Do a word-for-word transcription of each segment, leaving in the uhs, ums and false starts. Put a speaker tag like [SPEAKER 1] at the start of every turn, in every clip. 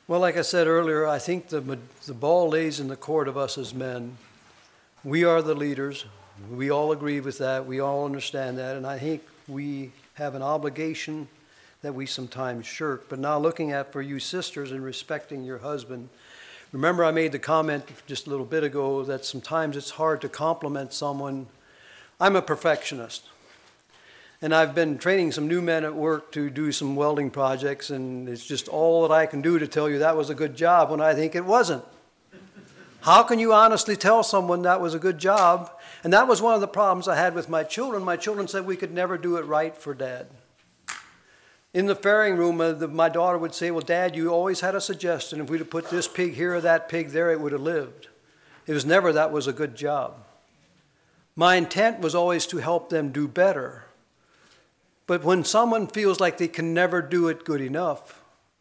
[SPEAKER 1] Well, like I said earlier, I think the, the ball lays in the court of us as men. We are the leaders. We all agree with that. We all understand that. And I think we have an obligation that we sometimes shirk. But now looking at for you sisters and respecting your husband, remember I made the comment just a little bit ago that sometimes it's hard to compliment someone. I'm a perfectionist. And I've been training some new men at work to do some welding projects, and it's just all that I can do to tell you that was a good job when I think it wasn't. How can you honestly tell someone that was a good job? And that was one of the problems I had with my children. My children said we could never do it right for Dad. In the fairing room, uh, the, my daughter would say, well, Dad, you always had a suggestion. If we'd have put this pig here or that pig there, it would have lived. It was never that was a good job. My intent was always to help them do better. But when someone feels like they can never do it good enough,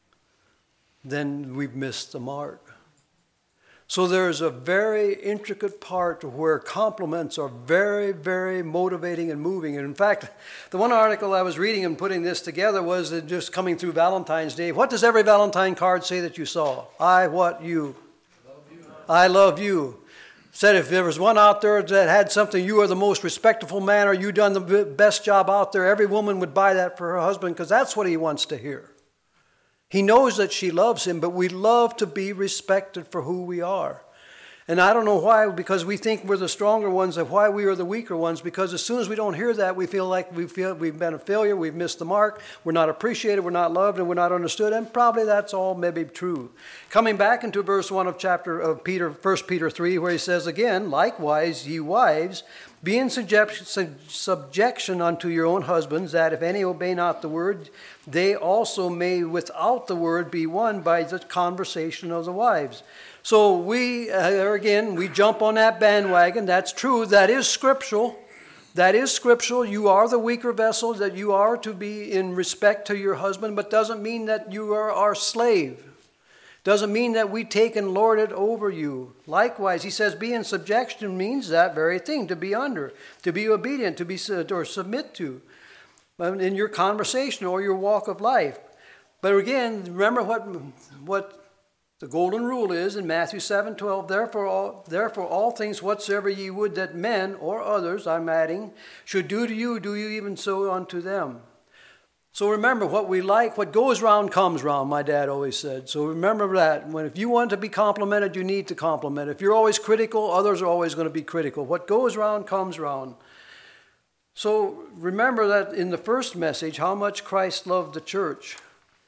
[SPEAKER 1] then we've missed the mark. So there's a very intricate part where compliments are very, very motivating and moving. And in fact, the one article I was reading and putting this together was that just coming through Valentine's Day. What does every Valentine card say that you saw? I, what, you? Love you. I love you. Said if there was one out there that had something, you are the most respectful man or you done the best job out there, every woman would buy that for her husband because that's what he wants to hear. He knows that she loves him, but we love to be respected for who we are. And I don't know why, because we think we're the stronger ones and why we are the weaker ones, because as soon as we don't hear that, we feel like we feel we've been a failure, we've missed the mark, we're not appreciated, we're not loved, and we're not understood, and probably that's all maybe true. Coming back into verse one of chapter of Peter, First Peter three, where he says again, likewise, ye wives, be in subjection unto your own husbands, that if any obey not the word, they also may without the word be won by the conversation of the wives. So we, uh, again, we jump on that bandwagon. That's true. That is scriptural. That is scriptural. You are the weaker vessel, that you are to be in respect to your husband, but doesn't mean that you are our slave. Doesn't mean that we take and lord it over you. Likewise, he says, be in subjection means that very thing, to be under, to be obedient, to be or submit to in your conversation or your walk of life. But again, remember what what the golden rule is in Matthew seven twelve. Therefore all, therefore all things whatsoever ye would that men or others, I'm adding, should do to you, do you even so unto them. So remember, what we like, what goes round comes round, my dad always said. So remember that. When if you want to be complimented, you need to compliment. If you're always critical, others are always going to be critical. What goes round comes round. So remember that in the first message, how much Christ loved the church.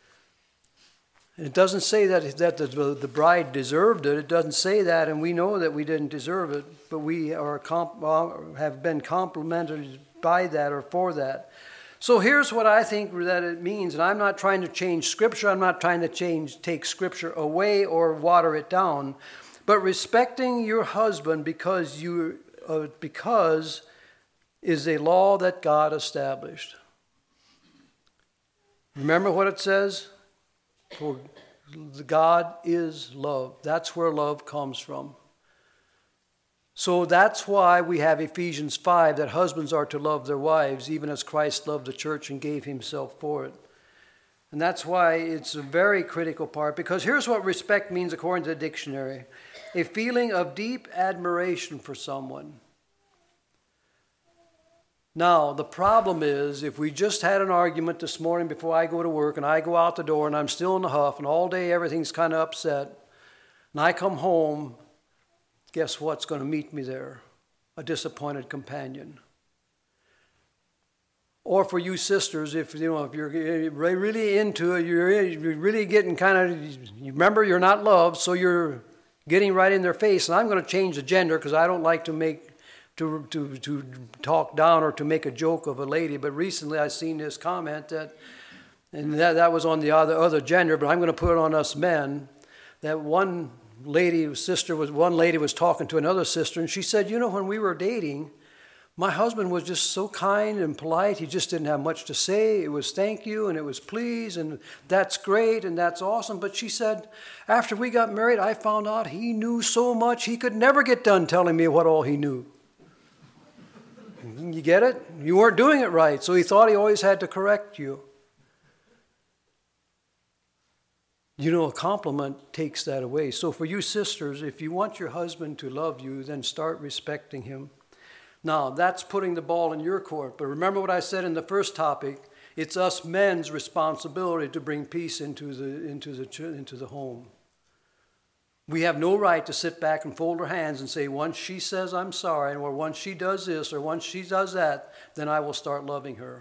[SPEAKER 1] It doesn't say that, that the, the bride deserved it. It doesn't say that, and we know that we didn't deserve it, but we are comp, have been complimented by that or for that. So here's what I think that it means, and I'm not trying to change Scripture. I'm not trying to change, take Scripture away or water it down, but respecting your husband because you uh, because is a law that God established. Remember what it says? For God is love. That's where love comes from. So that's why we have Ephesians five, that husbands are to love their wives, even as Christ loved the church and gave himself for it. And that's why it's a very critical part, because here's what respect means according to the dictionary. A feeling of deep admiration for someone. Now, the problem is, if we just had an argument this morning before I go to work, and I go out the door and I'm still in the huff, and all day everything's kind of upset, and I come home, guess what's going to meet me there? A disappointed companion. Or for you sisters, if you know if you're really into it, you're really getting kind of, you remember you're not loved, so you're getting right in their face. And I'm going to change the gender because I don't like to make To, to to talk down or to make a joke of a lady. But recently I seen this comment that, and that, that was on the other, other gender, but I'm going to put it on us men, that one lady, sister, was one lady was talking to another sister, and she said, you know, when we were dating, my husband was just so kind and polite. He just didn't have much to say. It was thank you, and it was please, and that's great, and that's awesome. But she said, after we got married, I found out he knew so much, he could never get done telling me what all he knew. You get it? You weren't doing it right, so he thought he always had to correct you. You know, a compliment takes that away. So for you sisters, if you want your husband to love you, then start respecting him. Now, that's putting the ball in your court. But remember what I said in the first topic. It's us men's responsibility to bring peace into the, into the, into the home. We have no right to sit back and fold our hands and say, once she says I'm sorry, or once she does this, or once she does that, then I will start loving her.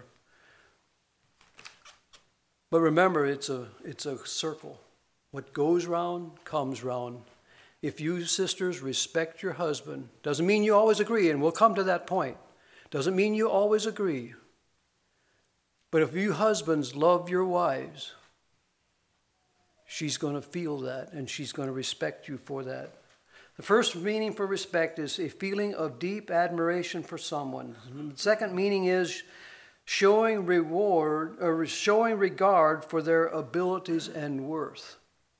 [SPEAKER 1] But remember, it's a, it's a circle. What goes round comes round. If you sisters respect your husband, doesn't mean you always agree, and we'll come to that point. Doesn't mean you always agree. But if you husbands love your wives, she's going to feel that, and she's going to respect you for that. The first meaning for respect is a feeling of deep admiration for someone. The second meaning is showing reward or showing regard for their abilities and worth.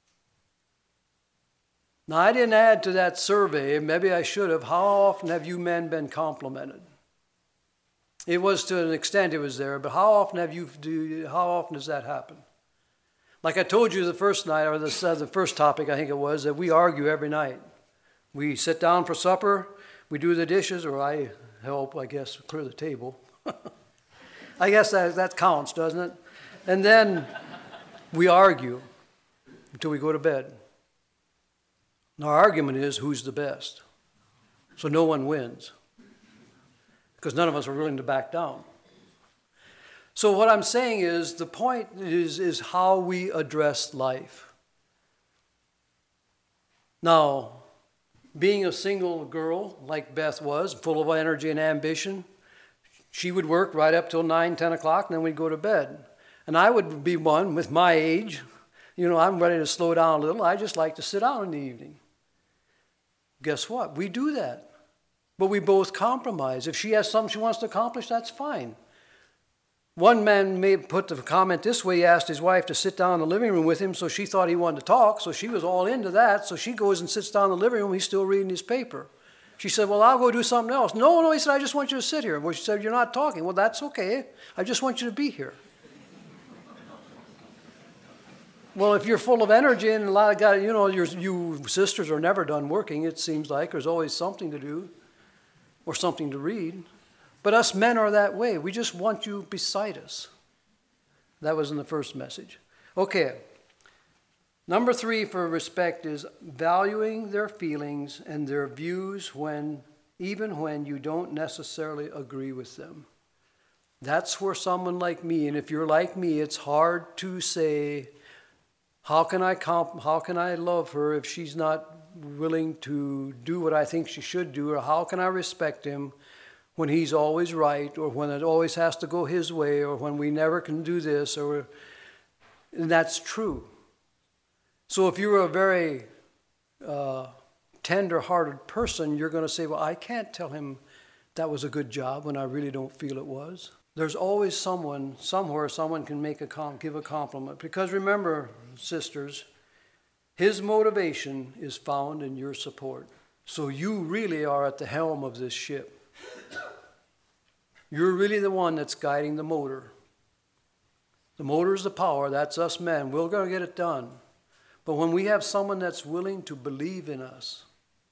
[SPEAKER 1] Now, I didn't add to that survey, maybe I should have, how often have you men been complimented? It was to an extent it was there, but how often have you, do, how often does that happen? Like I told you the first night, or the, uh, the first topic I think it was, that we argue every night. We sit down for supper, we do the dishes, or I help, I guess, clear the table. I guess that, that counts, doesn't it? And then we argue until we go to bed. And our argument is who's the best. So no one wins. Because none of us are willing to back down. So what I'm saying is the point is, is how we address life. Now, being a single girl like Beth was, full of energy and ambition, she would work right up till nine, ten o'clock, and then we'd go to bed. And I would be one with my age. You know, I'm ready to slow down a little. I just like to sit down in the evening. Guess what? We do that. But we both compromise. If she has something she wants to accomplish, that's fine. One man may put the comment this way. He asked his wife to sit down in the living room with him, so she thought he wanted to talk, so she was all into that. So she goes and sits down in the living room. He's still reading his paper. She said, well, I'll go do something else. No, no, he said, I just want you to sit here. Well, she said, you're not talking. Well, that's okay. I just want you to be here. Well, if you're full of energy and a lot of guys, you know, your, you sisters are never done working, it seems like. There's always something to do or something to read. But us men are that way. We just want you beside us. That was in the first message. Okay. Number three for respect is valuing their feelings and their views when, even when you don't necessarily agree with them. That's where someone like me, and if you're like me, it's hard to say, how can I comp- how can I love her if she's not willing to do what I think she should do, or how can I respect him when he's always right, or when it always has to go his way, or when we never can do this, or and that's true. So if you're a very uh, tender-hearted person, you're going to say, well, I can't tell him that was a good job when I really don't feel it was. There's always someone, somewhere, someone can make a com- give a compliment. Because remember, sisters, his motivation is found in your support. So you really are at the helm of this ship. You're really the one that's guiding the motor. The motor is the power. That's us men. We're going to get it done. But when we have someone that's willing to believe in us,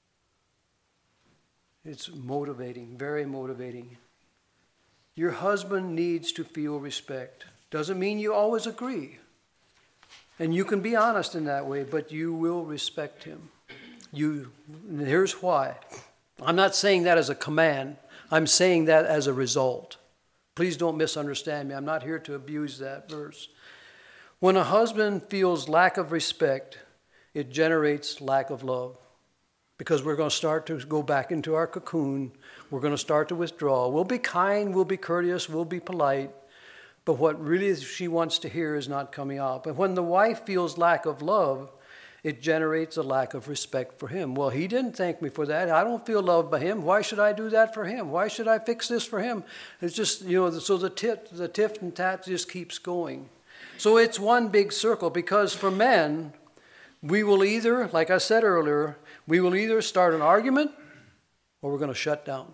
[SPEAKER 1] it's motivating, very motivating. Your husband needs to feel respect. Doesn't mean you always agree. And you can be honest in that way, but you will respect him. You, here's why. I'm not saying that as a command. I'm saying that as a result. Please don't misunderstand me. I'm not here to abuse that verse. When a husband feels lack of respect, it generates lack of love. Because we're going to start to go back into our cocoon. We're going to start to withdraw. We'll be kind, we'll be courteous, we'll be polite. But what really she wants to hear is not coming out. But when the wife feels lack of love, it generates a lack of respect for him. Well, he didn't thank me for that. I don't feel loved by him. Why should I do that for him? Why should I fix this for him? It's just, you know, so the tit, the tiff and tat just keeps going. So it's one big circle, because for men, we will either, like I said earlier, we will either start an argument or we're going to shut down.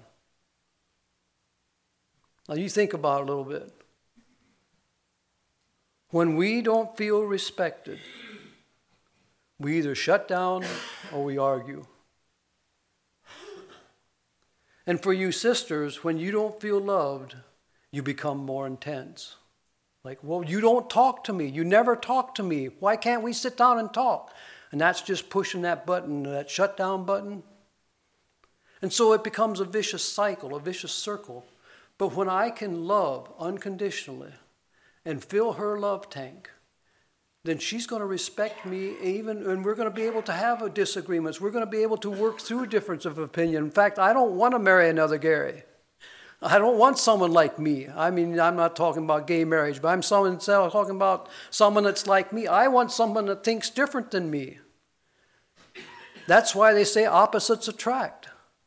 [SPEAKER 1] Now you think about it a little bit. When we don't feel respected, We either shut down or we argue. And for you sisters, when you don't feel loved, you become more intense. Like, well, you don't talk to me. You never talk to me. Why can't we sit down and talk? And that's just pushing that button, that shutdown button. And so it becomes a vicious cycle, a vicious circle. But when I can love unconditionally and fill her love tank, then she's going to respect me even, and we're going to be able to have disagreements. We're going to be able to work through difference of opinion. In fact, I don't want to marry another Gary. I don't want someone like me. I mean, I'm not talking about gay marriage, but I'm someone, talking about someone that's like me. I want someone that thinks different than me. That's why they say opposites attract.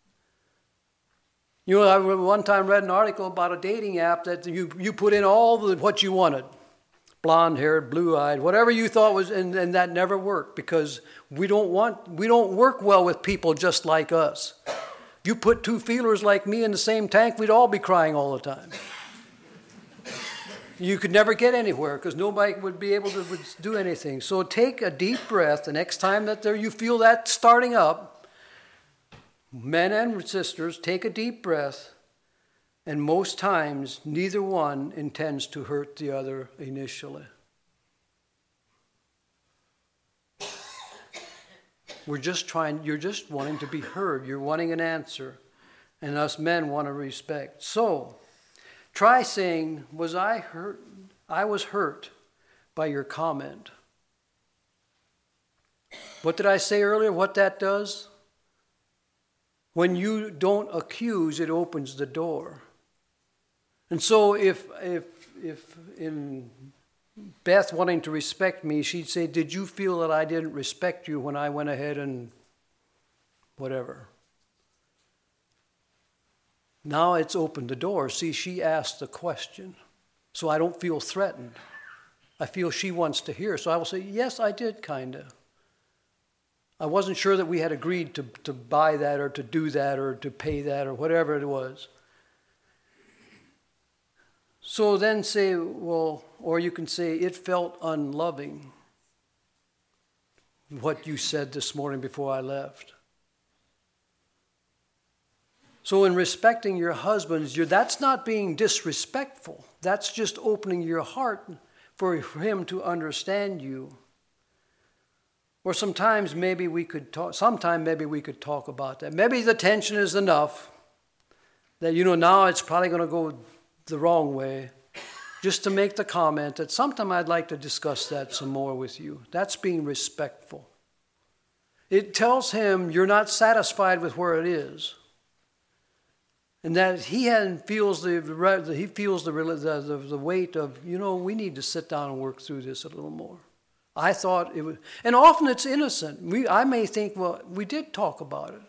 [SPEAKER 1] You know, I one time read an article about a dating app that you, you put in all the, what you wanted. Blonde-haired, blue-eyed, whatever you thought was, and, and that never worked because we don't want, we don't work well with people just like us. You put two feelers like me in the same tank, we'd all be crying all the time. You could never get anywhere because nobody would be able to do anything. So take a deep breath the next time that there you feel that starting up. Men and sisters, take a deep breath. And most times, neither one intends to hurt the other initially. We're just trying, you're just wanting to be heard. You're wanting an answer. And us men want to respect. So, try saying, was I hurt? I was hurt by your comment. What did I say earlier? What that does? When you don't accuse, it opens the door. And so if if if in Beth wanting to respect me, she'd say, did you feel that I didn't respect you when I went ahead and whatever? Now it's opened the door. See, she asked the question. So I don't feel threatened. I feel she wants to hear. So I will say, yes, I did kind of. I wasn't sure that we had agreed to, to buy that or to do that or to pay that or whatever it was. So then say, well, or you can say, it felt unloving, what you said this morning before I left. So in respecting your husbands, you're, that's not being disrespectful. That's just opening your heart for him to understand you. Or sometimes maybe we could talk, sometime maybe we could talk about that. Maybe the tension is enough that, you know, now it's probably going to go the wrong way, just to make the comment that sometime I'd like to discuss that some more with you. That's being respectful. It tells him you're not satisfied with where it is, and that he hadn't feels the he feels the, the the weight of, you know, we need to sit down and work through this a little more. I thought it was, and often it's innocent. We I may think, well, we did talk about it.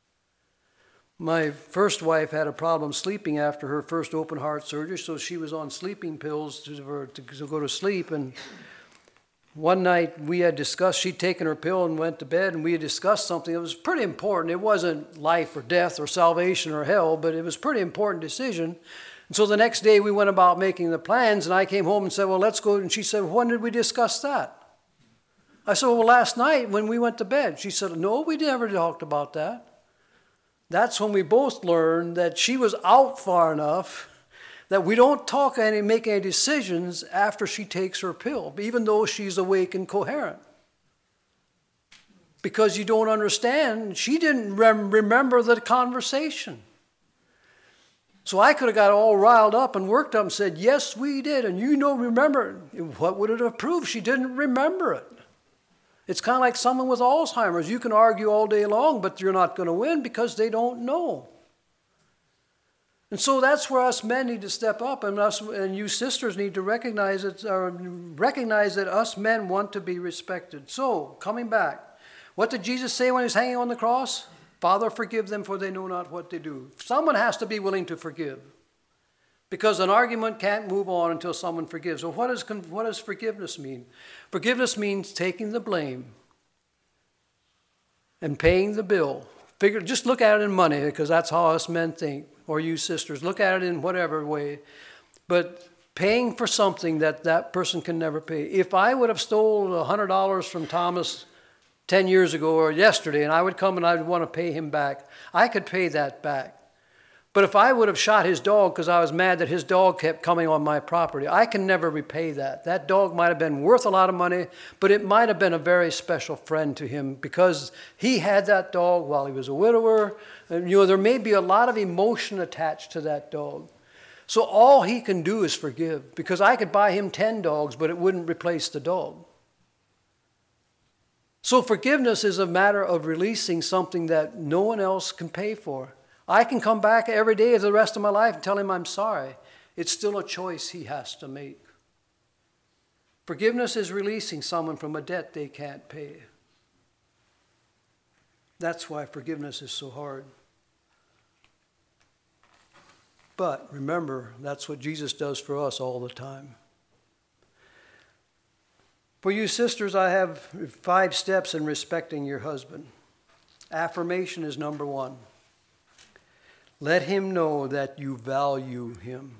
[SPEAKER 1] My first wife had a problem sleeping after her first open heart surgery, so she was on sleeping pills to, to, to go to sleep. And one night we had discussed, she'd taken her pill and went to bed, and we had discussed something that was pretty important. It wasn't life or death or salvation or hell, but it was a pretty important decision. And so the next day we went about making the plans, and I came home and said, well, let's go. And she said, when did we discuss that? I said, well, last night when we went to bed. She said, no, we never talked about that. That's when we both learned that she was out far enough that we don't talk any, make any decisions after she takes her pill, even though she's awake and coherent. Because you don't understand, she didn't rem- remember the conversation. So I could have got all riled up and worked up and said, yes, we did, and you know, remember. What would it have proved? She didn't remember it. It's kind of like someone with Alzheimer's. You can argue all day long, but you're not going to win because they don't know. And so that's where us men need to step up, and us and you sisters need to recognize it, or recognize that us men want to be respected. So, coming back, what did Jesus say when he was hanging on the cross? Father, forgive them, for they know not what they do. Someone has to be willing to forgive, because an argument can't move on until someone forgives. So what, is, what does forgiveness mean? Forgiveness means taking the blame and paying the bill. Figure, just look at it in money, because that's how us men think, or you sisters. Look at it in whatever way. But paying for something that that person can never pay. If I would have stolen one hundred dollars from Thomas ten years ago or yesterday, and I would come and I would want to pay him back. I could pay that back. But if I would have shot his dog because I was mad that his dog kept coming on my property, I can never repay that. That dog might have been worth a lot of money, but it might have been a very special friend to him because he had that dog while he was a widower. And, you know, there may be a lot of emotion attached to that dog. So all he can do is forgive, because I could buy him ten dogs, but it wouldn't replace the dog. So forgiveness is a matter of releasing something that no one else can pay for. I can come back every day of the rest of my life and tell him I'm sorry. It's still a choice he has to make. Forgiveness is releasing someone from a debt they can't pay. That's why forgiveness is so hard. But remember, that's what Jesus does for us all the time. For you sisters, I have five steps in respecting your husband. Affirmation is number one. Let him know that you value him.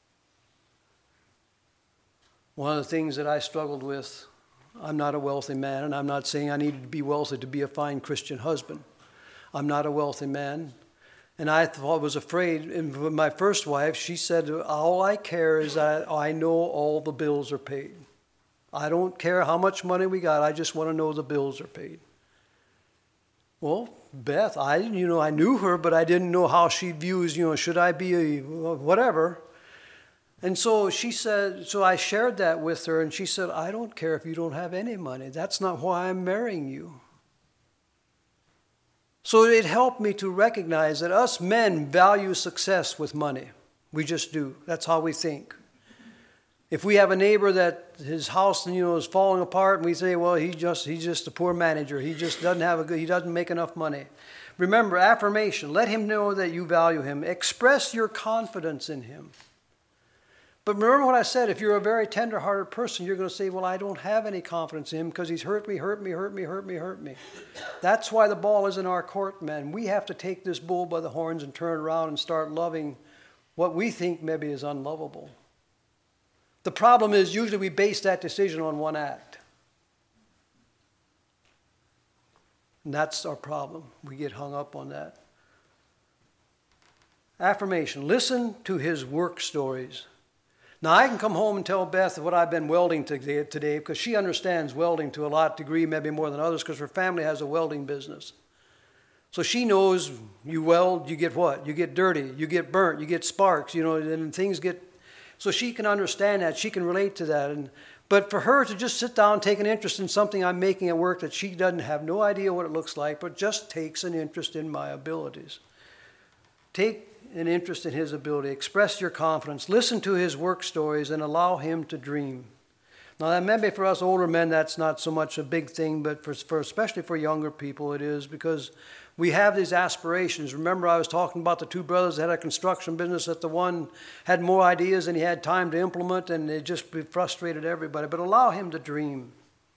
[SPEAKER 1] One of the things that I struggled with, I'm not a wealthy man, and I'm not saying I needed to be wealthy to be a fine Christian husband. I'm not a wealthy man. And I thought, was afraid. And with my first wife, she said, all I care is that I know all the bills are paid. I don't care how much money we got. I just want to know the bills are paid. Well, Beth, I, you know, I knew her, but I didn't know how she views, you know, should I be a whatever. And so she said, so I shared that with her, and she said, I don't care if you don't have any money. That's not why I'm marrying you. So it helped me to recognize that us men value success with money. We just do. That's how we think. If we have a neighbor that his house, you know, is falling apart, and we say, well, he just he's just a poor manager. He just doesn't have a good, he doesn't make enough money. Remember, affirmation. Let him know that you value him. Express your confidence in him. But remember what I said, if you're a very tender-hearted person, you're going to say, well, I don't have any confidence in him because he's hurt me, hurt me, hurt me, hurt me, hurt me. That's why the ball is in our court, men. We have to take this bull by the horns and turn around and start loving what we think maybe is unlovable. The problem is usually we base that decision on one act. And that's our problem. We get hung up on that. Affirmation. Listen to his work stories. Now, I can come home and tell Beth what I've been welding today because she understands welding to a lot degree, maybe more than others, because her family has a welding business. So she knows you weld, you get what? You get dirty, you get burnt, you get sparks, you know, and things get... So she can understand that. She can relate to that. And, but for her to just sit down and take an interest in something I'm making at work that she doesn't have no idea what it looks like, but just takes an interest in my abilities. Take an interest in his ability. Express your confidence. Listen to his work stories and allow him to dream. Now, that maybe for us older men, that's not so much a big thing, but for, for especially for younger people, it is, because we have these aspirations. Remember, I was talking about the two brothers that had a construction business, that the one had more ideas than he had time to implement, and it just frustrated everybody. But allow him to dream.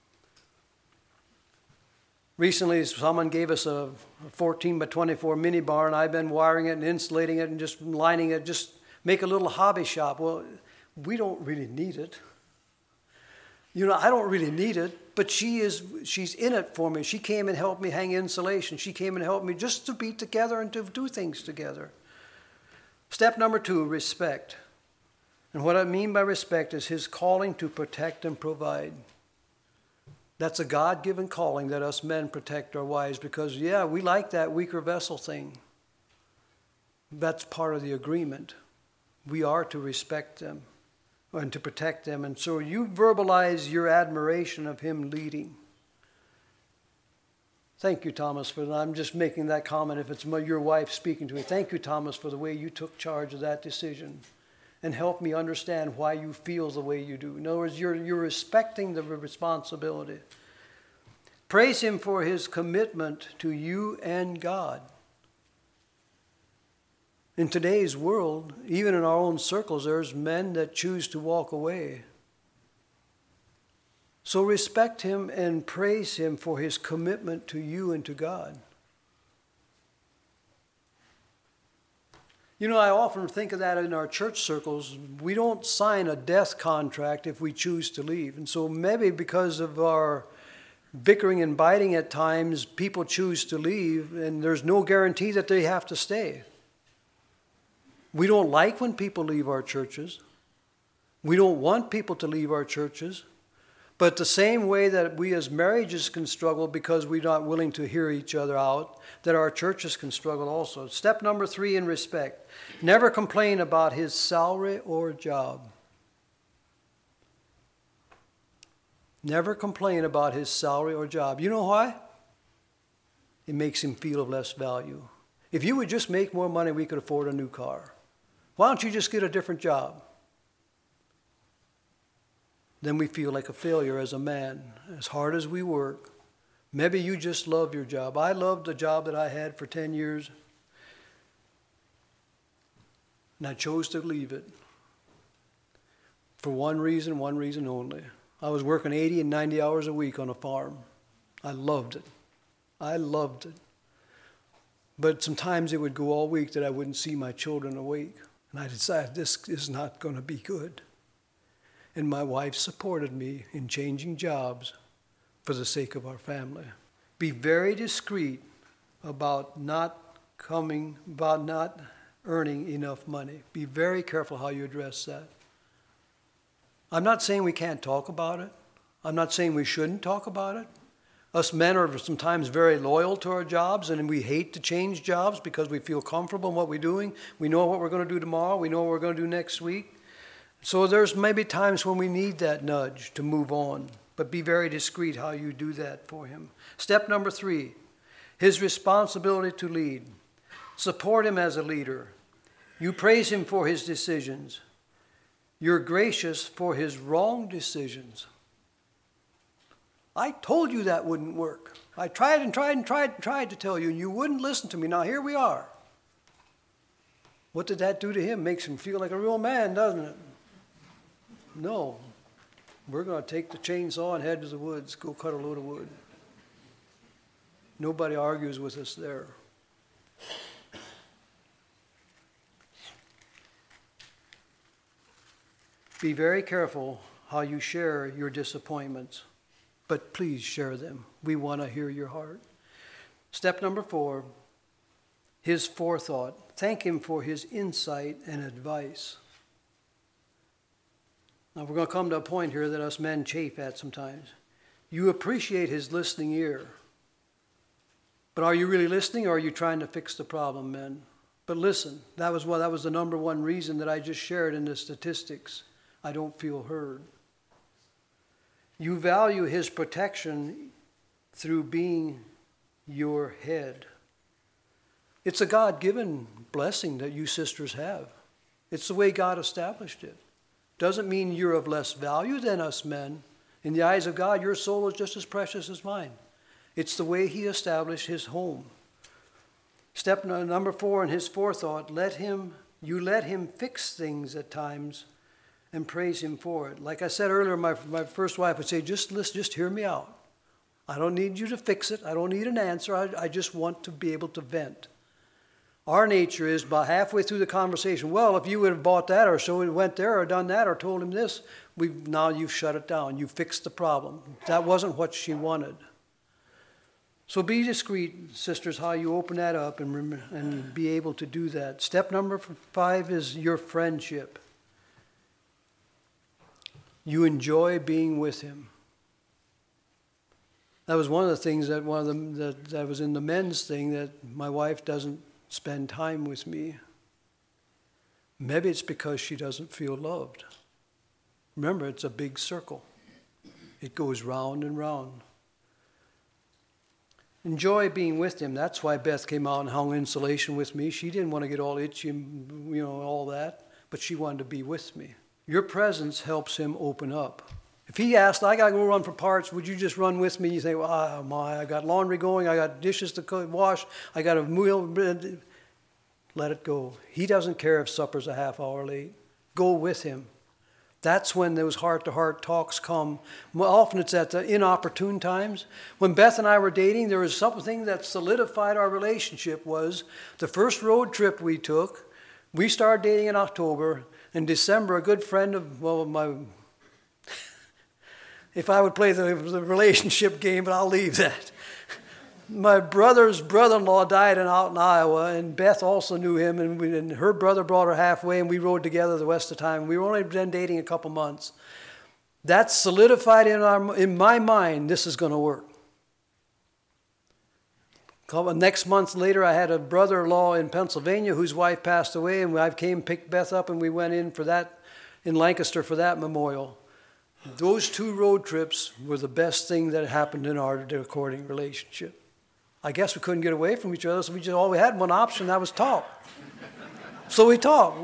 [SPEAKER 1] Recently, someone gave us a fourteen by twenty-four mini bar, and I've been wiring it and insulating it and just lining it, just make a little hobby shop. Well, we don't really need it. You know, I don't really need it, but she is, she's in it for me. She came and helped me hang insulation. She came and helped me just to be together and to do things together. Step number two, respect. And what I mean by respect is his calling to protect and provide. That's a God-given calling that us men protect our wives because, yeah, we like that weaker vessel thing. That's part of the agreement. We are to respect them and to protect them. And so you verbalize your admiration of him leading. Thank you, Thomas, for that. I'm just making that comment if it's my, your wife speaking to me. Thank you, Thomas, for the way you took charge of that decision and helped me understand why you feel the way you do. In other words, you're, you're respecting the responsibility. Praise him for his commitment to you and God. In today's world, even in our own circles, there's men that choose to walk away. So respect him and praise him for his commitment to you and to God. You know, I often think of that in our church circles. We don't sign a death contract if we choose to leave. And so maybe because of our bickering and biting at times, people choose to leave, and there's no guarantee that they have to stay. We don't like when people leave our churches. We don't want people to leave our churches. But the same way that we as marriages can struggle because we're not willing to hear each other out, that our churches can struggle also. Step number three in respect. Never complain about his salary or job. Never complain about his salary or job. You know why? It makes him feel of less value. If you would just make more money, we could afford a new car. Why don't you just get a different job? Then we feel like a failure as a man, as hard as we work. Maybe you just love your job. I loved the job that I had for ten years, and I chose to leave it for one reason, one reason only. I was working eighty and ninety hours a week on a farm. I loved it. I loved it. But sometimes it would go all week that I wouldn't see my children awake. And I decided this is not going to be good. And my wife supported me in changing jobs for the sake of our family. Be very discreet about not coming, about not earning enough money. Be very careful how you address that. I'm not saying we can't talk about it. I'm not saying we shouldn't talk about it. Us men are sometimes very loyal to our jobs, and we hate to change jobs because we feel comfortable in what we're doing. We know what we're going to do tomorrow. We know what we're going to do next week. So there's maybe times when we need that nudge to move on, but be very discreet how you do that for him. Step number three, his responsibility to lead. Support him as a leader. You praise him for his decisions. You're gracious for his wrong decisions. I told you that wouldn't work. I tried and tried and tried and tried to tell you, and you wouldn't listen to me. Now here we are. What did that do to him? Makes him feel like a real man, doesn't it? No. We're going to take the chainsaw and head to the woods, go cut a load of wood. Nobody argues with us there. Be very careful how you share your disappointments, but please share them. We want to hear your heart. Step number four, his forethought. Thank him for his insight and advice. Now we're going to come to a point here that us men chafe at sometimes. You appreciate his listening ear. But are you really listening, or are you trying to fix the problem, men? But listen, that was what that was the number one reason that I just shared in the statistics. I don't feel heard. You value his protection through being your head. It's a God-given blessing that you sisters have. It's the way God established it. Doesn't mean you're of less value than us men. In the eyes of God, your soul is just as precious as mine. It's the way he established his home. Step number four in his forethought, let him, you let him fix things at times and praise him for it. Like I said earlier, my, my first wife would say, just listen, just hear me out. I don't need you to fix it. I don't need an answer. I, I just want to be able to vent. Our nature is about halfway through the conversation, well, if you would have bought that or so we went there or done that or told him this, we've, now you've shut it down. You fixed the problem. That wasn't what she wanted. So be discreet, sisters, how you open that up and, rem- and be able to do that. Step number five is your friendship. You enjoy being with him. That was one of the things that one of them that, that was in the men's thing, that my wife doesn't spend time with me. Maybe it's because she doesn't feel loved. Remember, it's a big circle. It goes round and round. Enjoy being with him. That's why Beth came out and hung insulation with me. She didn't want to get all itchy and, you know, all that, but she wanted to be with me. Your presence helps him open up. If he asked, I got to go run for parts, would you just run with me? You say, well, oh my, I got laundry going, I got dishes to cook, wash, I got a meal. Let it go. He doesn't care if supper's a half hour late. Go with him. That's when those heart-to-heart talks come. Well, often it's at the inopportune times. When Beth and I were dating, there was something that solidified our relationship. Was the first road trip we took. We started dating in October. In December, a good friend of, well, my... if I would play the, the relationship game, but I'll leave that. My brother's brother-in-law died in, out in Iowa, and Beth also knew him, and, we, and her brother brought her halfway, and we rode together the rest of the time. We were only been dating a couple months. That solidified in, our, in my mind, this is going to work. Next month later, I had a brother-in-law in Pennsylvania whose wife passed away, and I came, picked Beth up, and we went in for that, in Lancaster for that memorial. Those two road trips were the best thing that happened in our courting relationship. I guess we couldn't get away from each other, so we just all we had one option, that was talk. So we talked.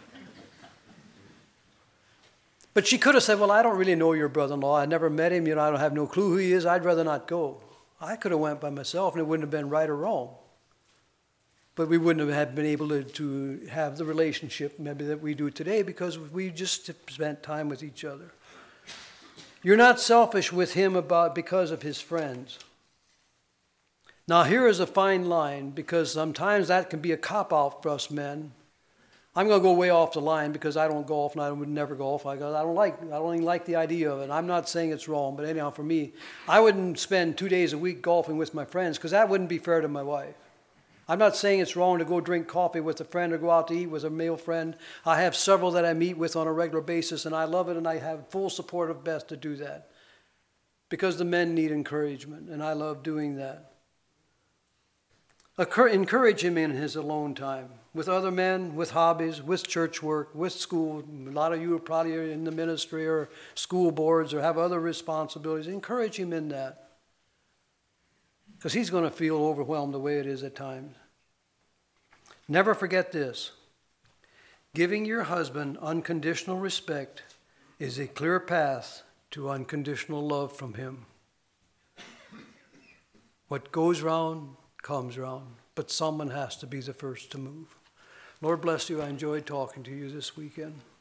[SPEAKER 1] But she could have said, well, I don't really know your brother-in-law. I never met him. You know, I don't have no clue who he is. I'd rather not go. I could have went by myself, and it wouldn't have been right or wrong. But we wouldn't have been able to, to have the relationship maybe that we do today because we just spent time with each other. You're not selfish with him about because of his friends. Now, here is a fine line, because sometimes that can be a cop-out for us men. I'm going to go way off the line because I don't golf, and I would never golf. I go, I don't like, I don't even like the idea of it. I'm not saying it's wrong, but anyhow, for me, I wouldn't spend two days a week golfing with my friends because that wouldn't be fair to my wife. I'm not saying it's wrong to go drink coffee with a friend or go out to eat with a male friend. I have several that I meet with on a regular basis, and I love it, and I have full support of Beth to do that because the men need encouragement, and I love doing that. Encourage him in his alone time, with other men, with hobbies, with church work, with school. A lot of you are probably in the ministry or school boards or have other responsibilities. Encourage him in that, because he's going to feel overwhelmed the way it is at times. Never forget this. Giving your husband unconditional respect is a clear path to unconditional love from him. What goes round comes round, but someone has to be the first to move. Lord bless you. I enjoyed talking to you this weekend.